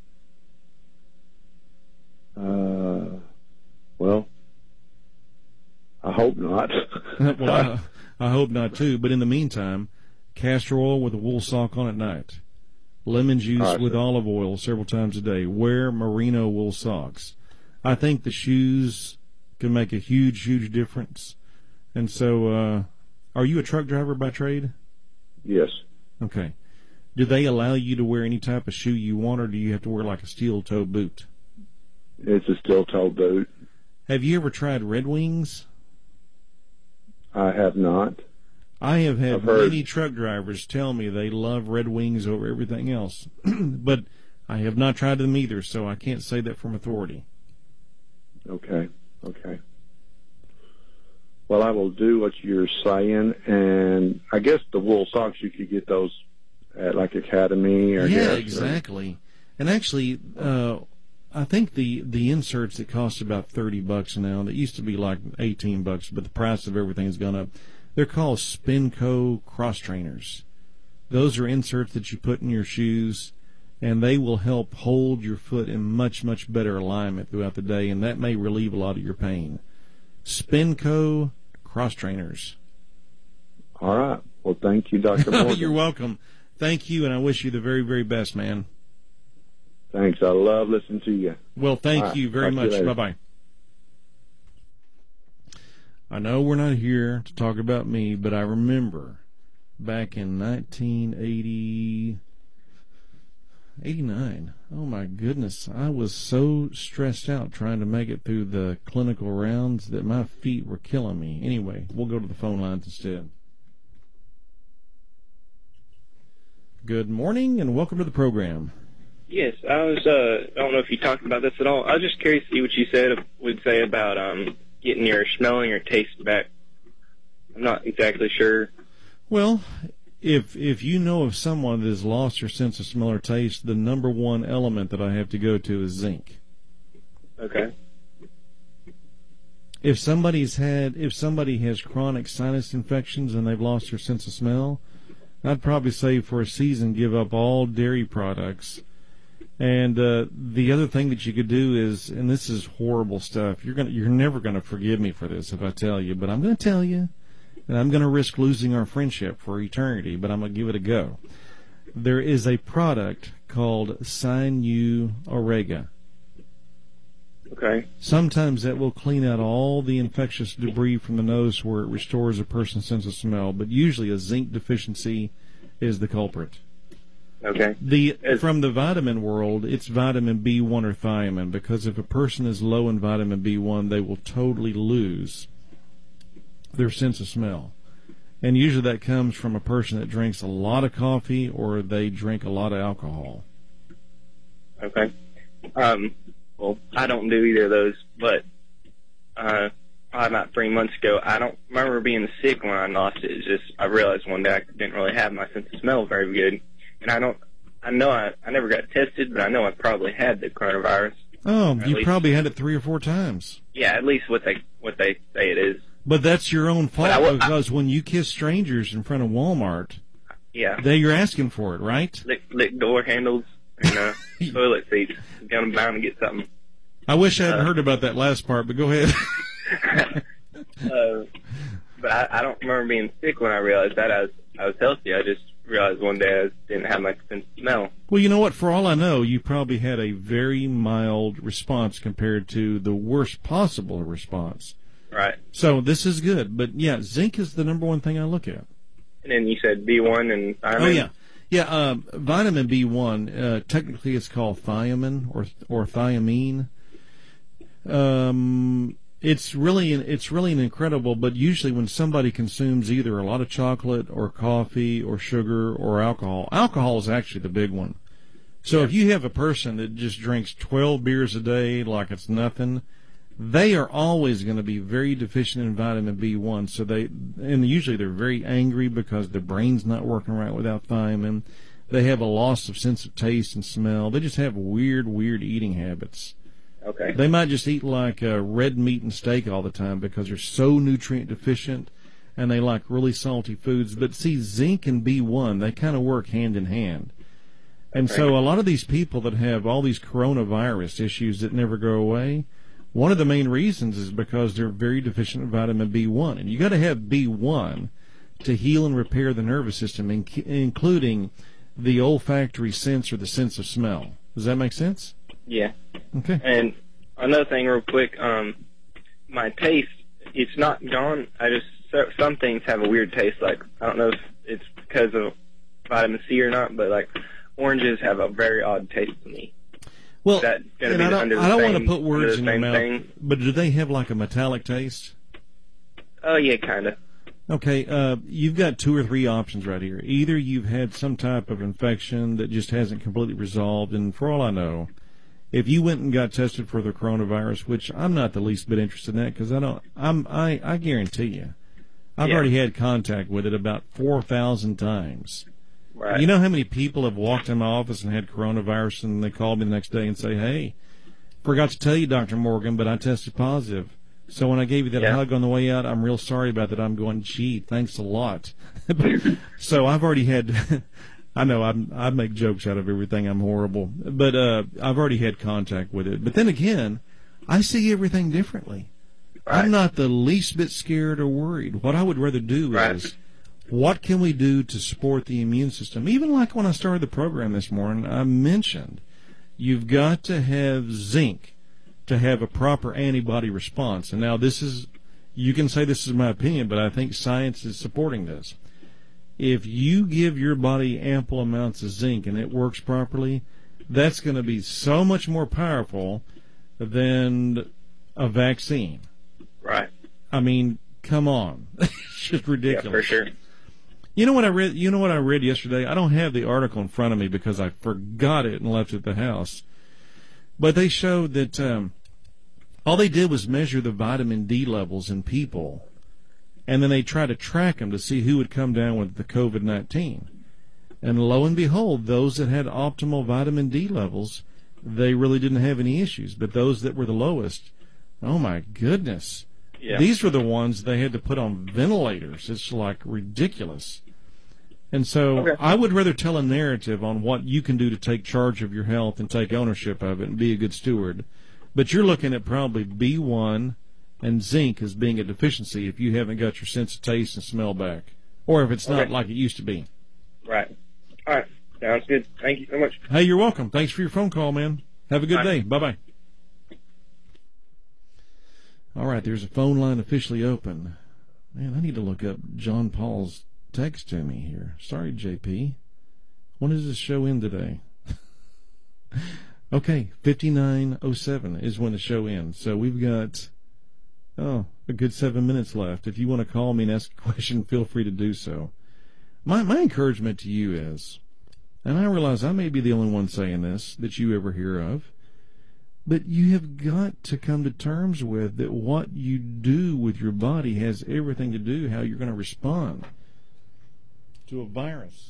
Uh, well, I hope not. Well, I, I hope not too. But in the meantime, castor oil with a wool sock on at night, lemon juice right, with sir. olive oil several times a day. Wear merino wool socks. I think the shoes can make a huge, huge difference. And so, uh, are you a truck driver by trade? Yes. Okay. Do they allow you to wear any type of shoe you want, or do you have to wear like a steel toe boot? It's a steel toe boot. Have you ever tried Red Wings? I have not. I have had I've heard. many truck drivers tell me they love Red Wings over everything else. But I have not tried them either, so I can't say that from authority. Okay, okay. Well, I will do what you're saying, and I guess the wool socks, you could get those at like Academy or yeah, guess, exactly. Or... And actually, uh, I think the, the inserts that cost about thirty bucks now, that used to be like eighteen bucks, but the price of everything has gone up. They're called Spinco cross trainers. Those are inserts that you put in your shoes, and they will help hold your foot in much, much better alignment throughout the day, and that may relieve a lot of your pain. Spinco Cross Trainers. All right. Well, thank you, Doctor Morgan. You're welcome. Thank you, and I wish you the very, very best, man. Thanks. I love listening to you. Well, thank right. you very Talk much. Bye-bye. I know we're not here to talk about me, but I remember back in nineteen eighty, eighty-nine, oh my goodness, I was so stressed out trying to make it through the clinical rounds that my feet were killing me. Anyway, we'll go to the phone lines instead. Good morning and welcome to the program. Yes, I was, uh, I don't know if you talked about this at all. I was just curious to see what you said, would say about um, getting your smelling or taste back. I'm not exactly sure. Well, if if you know of someone that has lost their sense of smell or taste, the number one element that I have to go to is zinc. Okay. If somebody's had, if somebody has chronic sinus infections and they've lost their sense of smell, I'd probably say for a season give up all dairy products. And uh, the other thing that you could do is, and this is horrible stuff, you're gonna, you're never going to forgive me for this if I tell you, but I'm going to tell you, and I'm going to risk losing our friendship for eternity, but I'm going to give it a go. There is a product called Sinu Orega. Okay. Sometimes that will clean out all the infectious debris from the nose where it restores a person's sense of smell, but usually a zinc deficiency is the culprit. Okay. The from the vitamin world, it's vitamin B one or thiamine, because if a person is low in vitamin B one, they will totally lose their sense of smell. And usually that comes from a person that drinks a lot of coffee or they drink a lot of alcohol. Okay. Um, well, I don't do either of those, but uh, probably about three months ago, I don't remember being sick when I lost it. It's just I realized one day I didn't really have my sense of smell very good. And I don't, I know I, I never got tested, but I know I probably had the coronavirus. Oh, you least, probably had it three or four times. Yeah, at least what they what they say it is. But that's your own fault, I, I, because when you kiss strangers in front of Walmart, yeah, they you're asking for it, right? Lick, lick door handles and uh, toilet seats. I'm bound to get something. I wish I hadn't uh, heard about that last part, but go ahead. uh, but I, I don't remember being sick when I realized that I was I was healthy. I just realized one day I didn't have my sense of smell. Well, you know what? For all I know, you probably had a very mild response compared to the worst possible response. Right. So this is good. But, yeah, zinc is the number one thing I look at. And then you said B one and thiamine? Oh, yeah. Yeah, uh, vitamin B one, uh, technically it's called thiamine or or thiamine. Um, it's really it's really an incredible, but usually when somebody consumes either a lot of chocolate or coffee or sugar or alcohol, alcohol is actually the big one. So yeah. If you have a person that just drinks twelve beers a day like it's nothing, they are always going to be very deficient in vitamin B one. So they, and usually they're very angry because their brain's not working right without thiamine. They have a loss of sense of taste and smell. They just have weird, weird eating habits. Okay. They might just eat like uh, red meat and steak all the time because they're so nutrient deficient, and they like really salty foods. But see, zinc and B one, they kind of work hand in hand. And okay. So a lot of these people that have all these coronavirus issues that never go away, one of the main reasons is because they're very deficient in vitamin B one. And you got to have B one to heal and repair the nervous system, inc- including the olfactory sense or the sense of smell. Does that make sense? Yeah. Okay. And another thing real quick, um, my taste, it's not gone. I just, some things have a weird taste. Like, I don't know if it's because of vitamin C or not, but like oranges have a very odd taste to me. Well, that and be I don't, I don't same, want to put words in your mouth, thing. But do they have like a metallic taste? Oh, yeah, kind of. Okay, uh, you've got two or three options right here. Either you've had some type of infection that just hasn't completely resolved, and for all I know, if you went and got tested for the coronavirus, which I'm not the least bit interested in that because I don't, I'm, I, I guarantee you, I've yeah. already had contact with it about four thousand times. Right. You know how many people have walked in my office and had coronavirus, and they called me the next day and say, "Hey, forgot to tell you, Doctor Morgan, but I tested positive. So when I gave you that yeah. hug on the way out, I'm real sorry about that." I'm going, "Gee, thanks a lot." So I've already had. I know I'm, I make jokes out of everything. I'm horrible, but uh, I've already had contact with it. But then again, I see everything differently. I'm not the least bit scared or worried. What I would rather do Right. is, what can we do to support the immune system? Even like when I started the program this morning, I mentioned you've got to have zinc to have a proper antibody response. And now this is, you can say this is my opinion, but I think science is supporting this. If you give your body ample amounts of zinc and it works properly, that's going to be so much more powerful than a vaccine. Right. I mean, come on. It's just ridiculous. Yeah, for sure. You know what I read? You know what I read yesterday? I don't have the article in front of me because I forgot it and left it at the house. But they showed that um, all they did was measure the vitamin D levels in people, and then they tried to track them to see who would come down with the COVID nineteen. And lo and behold, those that had optimal vitamin D levels, they really didn't have any issues. But those that were the lowest, oh my goodness. Yeah. These were the ones they had to put on ventilators. It's like ridiculous. And so Okay. I would rather tell a narrative on what you can do to take charge of your health and take ownership of it and be a good steward. But you're looking at probably B one and zinc as being a deficiency if you haven't got your sense of taste and smell back, or if it's not Okay. like it used to be. Right. All right. Sounds good. Thank you so much. Hey, you're welcome. Thanks for your phone call, man. Have a good Bye. day. Bye-bye. All right, there's a phone line officially open. Man, I need to look up John Paul's text to me here. Sorry, J P. When does this show end today? Okay, fifty-nine oh seven is when the show ends. So we've got, oh, a good seven minutes left. If you want to call me and ask a question, feel free to do so. My, my encouragement to you is, and I realize I may be the only one saying this that you ever hear of, but you have got to come to terms with that what you do with your body has everything to do how you're going to respond to a virus.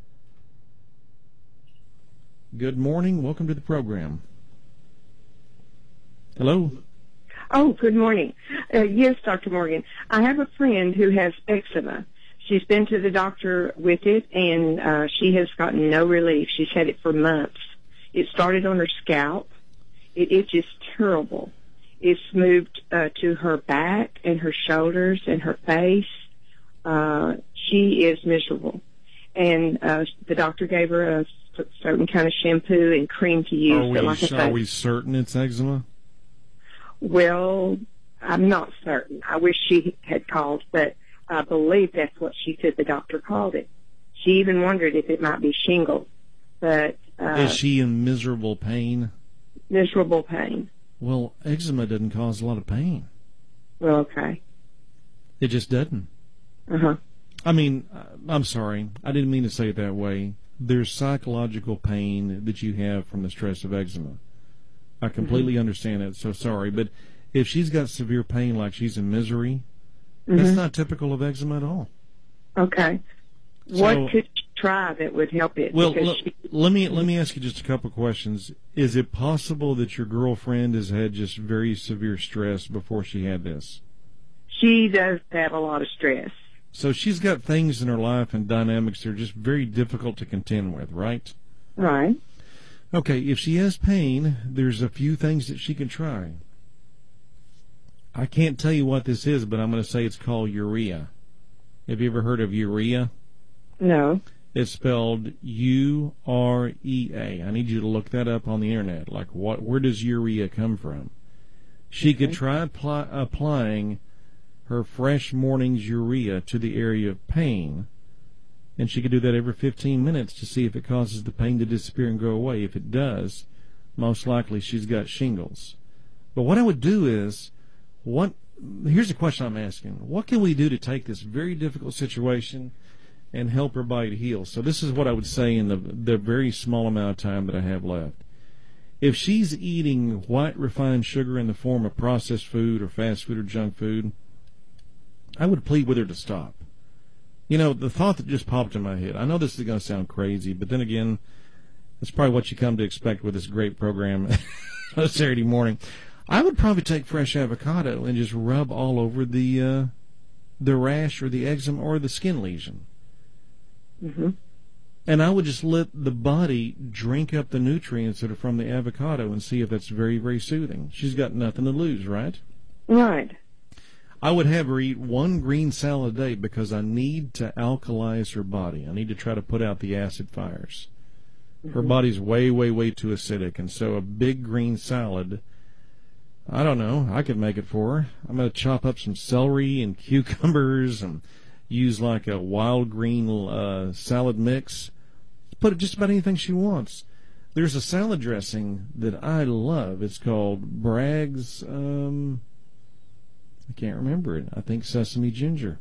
Good morning. Welcome to the program. Hello? Oh, good morning. Uh, yes, Doctor Morgan. I have a friend who has eczema. She's been to the doctor with it, and uh, she has gotten no relief. She's had it for months. It started on her scalp. It itches terrible. It's moved uh, to her back and her shoulders and her face. Uh, she is miserable. And uh, the doctor gave her a certain kind of shampoo and cream to use. Are we, but like I are say, we certain it's eczema? well, I'm not certain. I wish she had called, but I believe that's what she said the doctor called it. She even wondered if it might be shingles, but uh, Is she in miserable pain? miserable pain. Well, eczema doesn't cause a lot of pain. Well, okay. It just doesn't. Uh-huh. I mean, I'm sorry. I didn't mean to say it that way. There's psychological pain that you have from the stress of eczema. I completely Mm-hmm. understand that, so sorry. But if she's got severe pain like she's in misery, Mm-hmm. that's not typical of eczema at all. Okay. So- what could she try that would help it? Well, Because l- she, let me let me ask you just a couple questions. Is it possible that your girlfriend has had just very severe stress before she had this? she does have a lot of stress. So she's got things in her life and dynamics that are just very difficult to contend with, right? Right. Okay, if she has pain, there's a few things that she can try. I can't tell you what this is, but I'm going to say it's called urea. Have you ever heard of urea? No. It's spelled U R E A. I need you to look that up on the internet. Like, what? Where does urea come from? She could try apply, applying her Fresh Mornings urea to the area of pain, and she could do that every fifteen minutes to see if it causes the pain to disappear and go away. If it does, most likely she's got shingles. But what I would do is, what? Here's a question I'm asking. What can we do to take this very difficult situation and help her body to heal? So this is what I would say in the the very small amount of time that I have left. If she's eating white refined sugar in the form of processed food or fast food or junk food, I would plead with her to stop. You know, the thought that just popped in my head, I know this is going to sound crazy, but then again, that's probably what you come to expect with this great program on a Saturday morning. I would probably take fresh avocado and just rub all over the uh, the rash or the eczema or the skin lesion. Mm-hmm. And I would just let the body drink up the nutrients that are from the avocado and see if that's very, very soothing. She's got nothing to lose, right? Right. I would have her eat one green salad a day because I need to alkalize her body. I need to try to put out the acid fires. Her body's way, way, way too acidic, and so a big green salad, I don't know, I could make it for her. I'm going to chop up some celery and cucumbers and use like a wild green uh, salad mix. Put it just about anything she wants. There's a salad dressing that I love. It's called Bragg's, um, I can't remember it. I think sesame ginger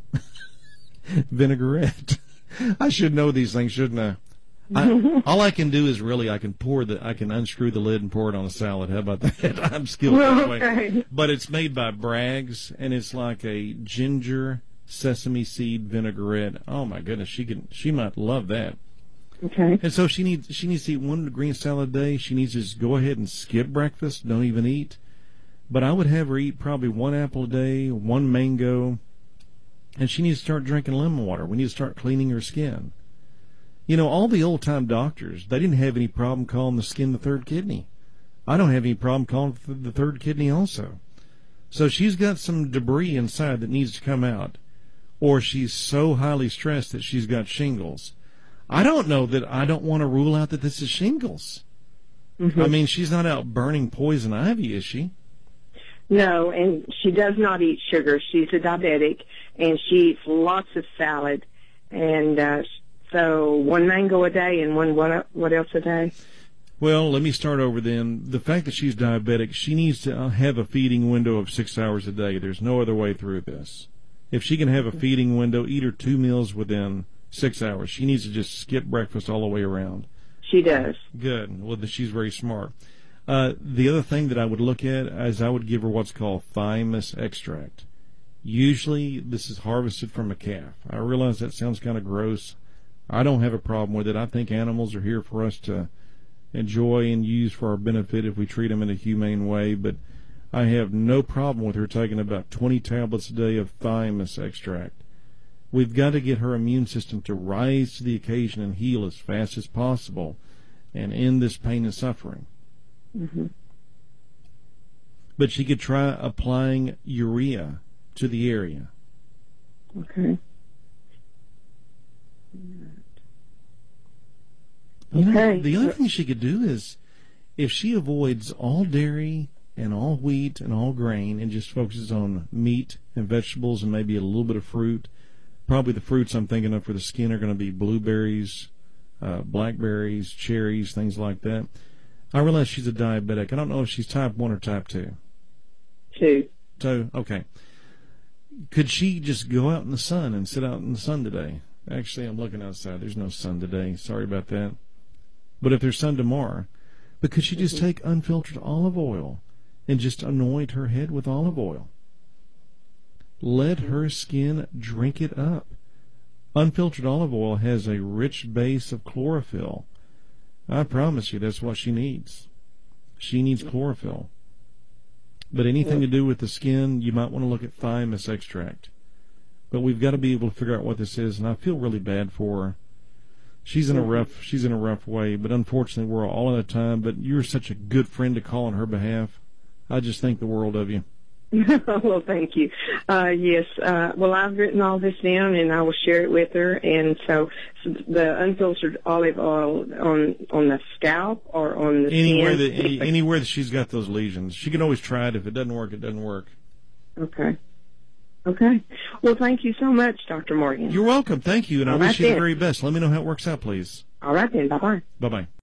vinaigrette. I should know these things, shouldn't I? I, all I can do is really I can pour the I can unscrew the lid and pour it on a salad. How about that? I'm skilled that way. Okay. But it's made by Bragg's, and it's like a ginger sesame seed vinaigrette. Oh my goodness, she can she might love that. Okay. And so she needs she needs to eat one green salad a day. She needs to just go ahead and skip breakfast, don't even eat. But I would have her eat probably one apple a day, one mango, and she needs to start drinking lemon water. We need to start cleaning her skin. You know, all the old-time doctors, they didn't have any problem calling the skin the third kidney. I don't have any problem calling it the third kidney also. So she's got some debris inside that needs to come out, or she's so highly stressed that she's got shingles. I don't know that I don't want to rule out that this is shingles. Mm-hmm. I mean, she's not out burning poison ivy, is she? No, and she does not eat sugar. She's a diabetic, and she eats lots of salad, and uh so one mango a day and one what, what else a day? Well, let me start over then. The fact that she's diabetic, she needs to have a feeding window of six hours a day. There's no other way through this. If she can have a feeding window, eat her two meals within six hours. She needs to just skip breakfast all the way around. She does. Good. Well, she's very smart. Uh, the other thing that I would look at is I would give her what's called thymus extract. Usually this is harvested from a calf. I realize that sounds kind of gross. I don't have a problem with it. I think animals are here for us to enjoy and use for our benefit if we treat them in a humane way, but I have no problem with her taking about twenty tablets a day of thymus extract. We've got to get her immune system to rise to the occasion and heal as fast as possible and end this pain and suffering. Mm-hmm. But she could try applying urea to the area. Okay. You know, Okay. the other thing she could do is, if she avoids all dairy and all wheat and all grain and just focuses on meat and vegetables and maybe a little bit of fruit, probably the fruits I'm thinking of for the skin are going to be blueberries, uh, blackberries, cherries, things like that. I realize she's a diabetic. I don't know if she's type one or type two. Two. So, okay. Could she just go out in the sun and sit out in the sun today? Actually, I'm looking outside. There's no sun today. Sorry about that. But if there's sun tomorrow, but could she just take unfiltered olive oil and just anoint her head with olive oil? Let her skin drink it up. Unfiltered olive oil has a rich base of chlorophyll. I promise you that's what she needs. She needs chlorophyll. But anything to do with the skin, you might want to look at thymus extract. But we've got to be able to figure out what this is, and I feel really bad for her. She's in a rough she's in a rough way, but unfortunately we're all out of time. But you're such a good friend to call on her behalf. I just think the world of you. Well, thank you. Uh, yes. Uh, well, I've written all this down, and I will share it with her. And so, so the unfiltered olive oil on on the scalp or on the anywhere skin? that any, anywhere that she's got those lesions. She can always try it. If it doesn't work, it doesn't work. Okay. Okay. Well, thank you so much, Doctor Morgan. You're welcome. Thank you, and I All wish right you the then. very best. Let me know how it works out, please. All right then. Bye bye. Bye bye.